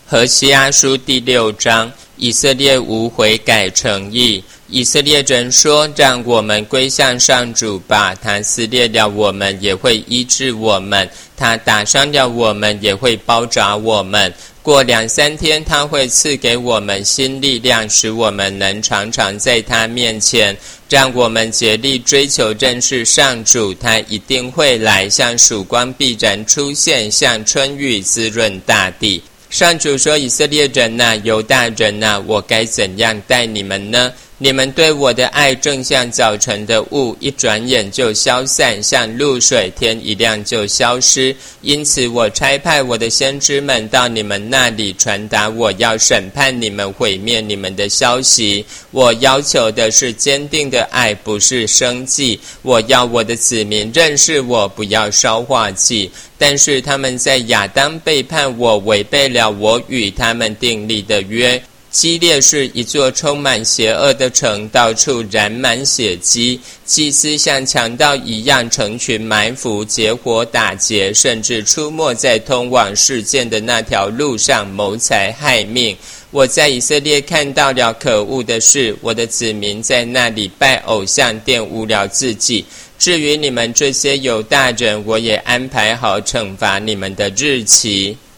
何西阿书第6章，以色列无悔改诚意。以色列人说，让我们归向上主吧，他撕裂了我们，也会医治我们；他打伤了我们，也会包扎我们。过2-3天，他会赐给我们新力量，使我们能常常在他面前。让我们竭力追求认识上主，他一定会来，像曙光必然出现，像春雨滋润大地。上主说，以色列人啊，犹大人啊，我该怎样待你们呢？你们对我的爱正像早晨的雾，一转眼就消散，像露水，天一亮就消失。因此我差派我的先知们到你们那里，传达我要审判你们、毁灭你们的消息。我要求的是坚定的爱，不是生计。我要我的子民认识我，不要烧化祭。但是他们在亚当背叛我，违背了我与他们订立的约。基列是一座充满邪恶的城，到处染满血迹。祭司像强盗一样成群埋伏，结伙打劫，甚至出没在通往事件的那条路上，谋财害命。我在以色列看到了可恶的事，我的子民在那里拜偶像，玷污了自己。至于你们这些犹大人，我也安排好惩罚你们的日期。